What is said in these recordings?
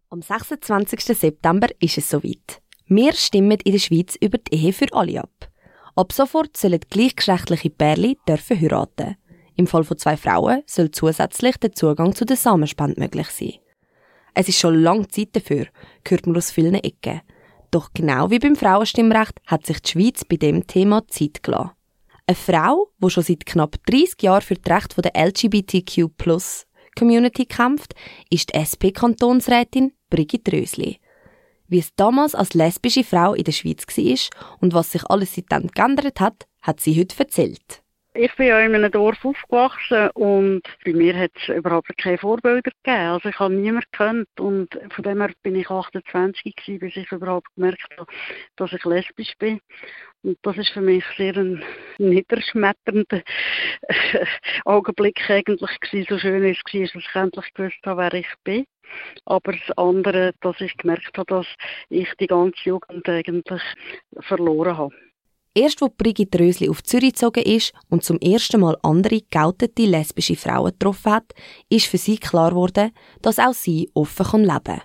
Am 26. September ist es soweit. Wir stimmen in der Schweiz über die Ehe für alle ab. Ab sofort sollen gleichgeschlechtliche Pärchen dürfen heiraten. Im Fall von 2 Frauen soll zusätzlich der Zugang zu der Samenspende möglich sein. Es ist schon lange Zeit dafür, hört man aus vielen Ecken. Doch genau wie beim Frauenstimmrecht hat sich die Schweiz bei dem Thema Zeit gelassen. Eine Frau, die schon seit knapp 30 Jahren für das Recht der LGBTQ+-Community kämpft, ist die SP-Kantonsrätin Brigitte Rösli. Wie es damals als lesbische Frau in der Schweiz war und was sich alles seitdem geändert hat, hat sie heute erzählt. Ich bin ja in einem Dorf aufgewachsen und bei mir hat es überhaupt keine Vorbilder gegeben. Also ich habe niemanden gekannt und von dem her bin ich 28 gewesen, bis ich überhaupt gemerkt habe, dass ich lesbisch bin. Und das ist für mich sehr ein niederschmetternder Augenblick eigentlich gewesen. So schön es war, dass ich endlich gewusst habe, wer ich bin. Aber das andere, dass ich gemerkt habe, dass ich die ganze Jugend eigentlich verloren habe. Erst als Brigitte Rösli auf Zürich gezogen ist und zum ersten Mal andere geoutete lesbische Frauen getroffen hat, ist für sie klar geworden, dass auch sie offen leben kann.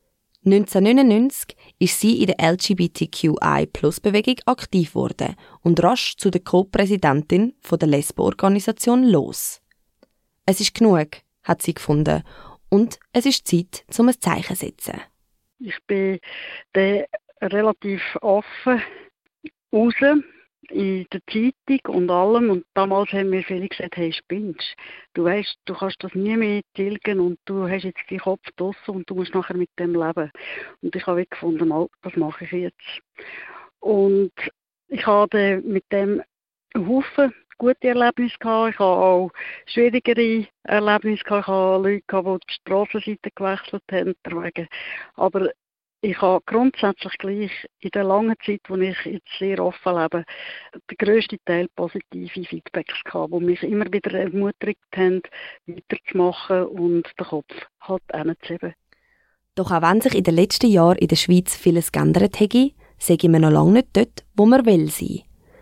1999 ist sie in der LGBTQI+-Bewegung aktiv geworden und rasch zu der Co-Präsidentin der Lesbenorganisation LOS. Es ist genug, hat sie gefunden, und es ist Zeit, um ein Zeichen zu setzen. Ich bin relativ offen raus in der Zeitung und allem. Und damals haben mir viele gesagt, hey, spinnst. Du weisst, du kannst das nie mehr tilgen und du hast jetzt deinen Kopf draussen und du musst nachher mit dem leben. Und ich habe gefunden, das mache ich jetzt. Und ich habe mit dem einen Haufen gute Erlebnisse gehabt. Ich habe auch schwierigere Erlebnisse gehabt. Ich habe Leute gehabt, die Strassenseite gewechselt haben. Aber ich habe grundsätzlich gleich in der langen Zeit, wo ich jetzt sehr offen lebe, den grössten Teil positive Feedbacks gehabt, die mich immer wieder ermutigt haben, weiterzumachen und den Kopf halt hinzuheben. Doch auch wenn sich in den letzten Jahren in der Schweiz vieles geändert hätte, sagen wir noch lange nicht dort, wo wir sein wollen.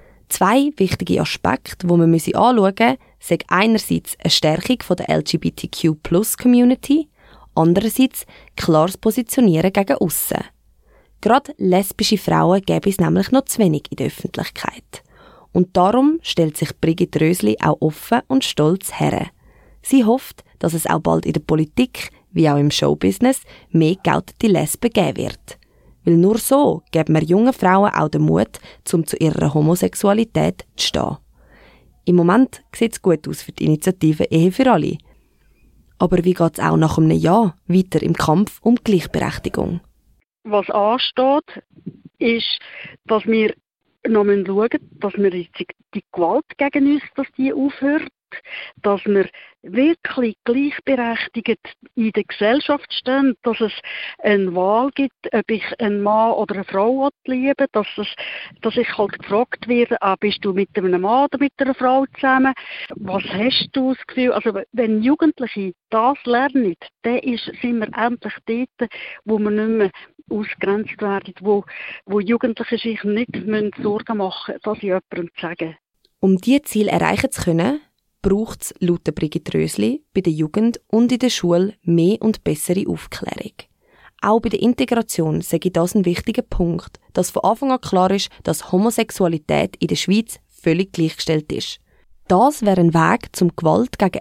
2 wichtige Aspekte, die man anschauen müsse, sind einerseits eine Stärkung der LGBTQ+-Community, andererseits klares Positionieren gegen aussen. Gerade lesbische Frauen gäbe es nämlich noch zu wenig in der Öffentlichkeit. Und darum stellt sich Brigitte Rösli auch offen und stolz her. Sie hofft, dass es auch bald in der Politik, wie auch im Showbusiness, mehr geoutete Lesben geben wird. Weil nur so geben wir jungen Frauen auch den Mut, um zu ihrer Homosexualität zu stehen. Im Moment sieht es gut aus für die Initiative Ehe für alle. Aber wie geht es auch nach einem Jahr weiter im Kampf um Gleichberechtigung? Was ansteht, ist, dass wir noch schauen müssen, dass wir die Gewalt gegen uns, dass die aufhört, dass wir wirklich gleichberechtigt in der Gesellschaft stehen, dass es eine Wahl gibt, ob ich einen Mann oder eine Frau liebe, dass ich halt gefragt werde, bist du mit einem Mann oder mit einer Frau zusammen? Was hast du das Gefühl? Also wenn Jugendliche das lernen, dann sind wir endlich dort, wo wir nicht mehr ausgegrenzt werden, wo Jugendliche sich nicht Sorgen machen müssen, das jemandem zu sagen. Um diese Ziele erreichen zu können, braucht es laut Brigitte Rösli bei der Jugend und in der Schule mehr und bessere Aufklärung. Auch bei der Integration sage ich das ein wichtiger Punkt, dass von Anfang an klar ist, dass Homosexualität in der Schweiz völlig gleichgestellt ist. Das wäre ein Weg, um Gewalt gegen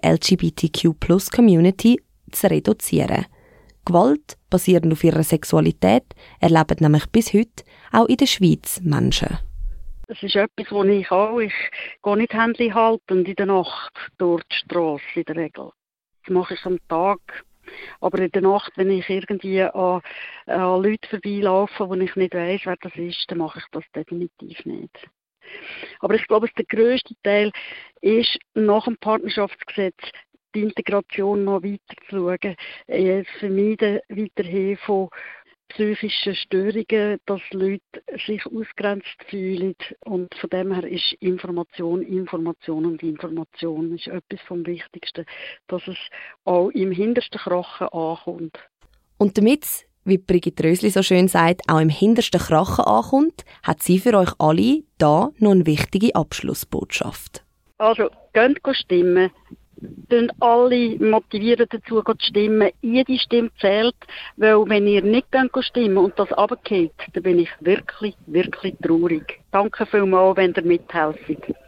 LGBTQ+-Community zu reduzieren. Gewalt, basierend auf ihrer Sexualität, erleben nämlich bis heute auch in der Schweiz Menschen. Das ist etwas, was ich gehe nicht Händchen haltend in der Nacht durch die Strasse in der Regel. Das mache ich am Tag. Aber in der Nacht, wenn ich irgendwie an Leute vorbeilaufe, wo ich nicht weiss, wer das ist, dann mache ich das definitiv nicht. Aber ich glaube, der grösste Teil ist, nach dem Partnerschaftsgesetz die Integration noch weiter zu schauen. Vermeiden weiterhin von psychischen Störungen, dass Leute sich ausgrenzt fühlen. Und von dem her ist Information ist etwas vom Wichtigsten, dass es auch im hintersten Krachen ankommt. Und damit, wie Brigitte Rösli so schön sagt, auch im hintersten Krachen ankommt, hat sie für euch alle da noch eine wichtige Abschlussbotschaft. Also, geht stimmen. alle motivieren dazu zu stimmen. Jede Stimme zählt, weil wenn ihr nicht stimmen und das runtergeht, dann bin ich wirklich, wirklich traurig. Danke vielmals, wenn ihr mithelft.